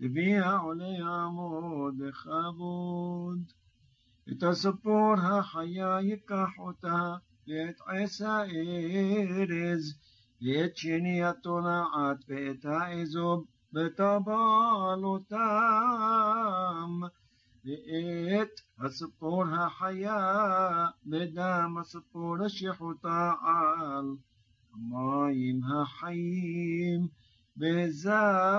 לוי העולה יעמוד בכבוד. את הציפור החיה ייקח אותה, ואת עץ הארז, ואת שני התולעת, ואת האזוב, וטבל אותם. ואת הציפור החיה בדם הציפור השחוטה על המים החיים, בזעל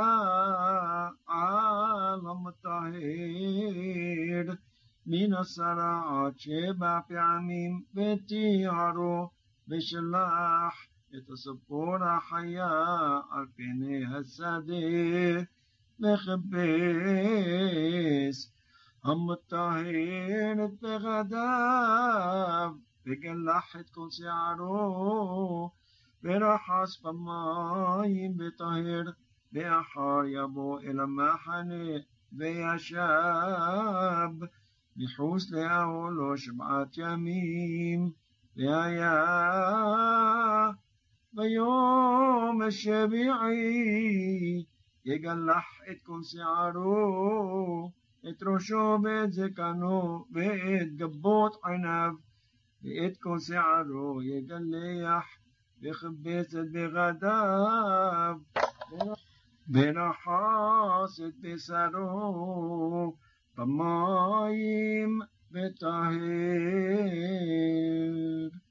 המטהר מן השרעת 7 פעמים, וטיהרו, ושלח את הציפור החיה על פני השדה, וכבס המטהר את בגדיו, וגלח את כל שערו, ורחץ במים וטהר, ואחר יבוא אל המחנה וישב מחוץ לאהלו 7 ימים. והיה ביום השביעי יגלח את כל שערו, את ראשו ואת זקנו ואת גבות עיניו, ואת כל שערו יגלח, וכבס את בגדיו, ורחץ את בשרו במים וטהר.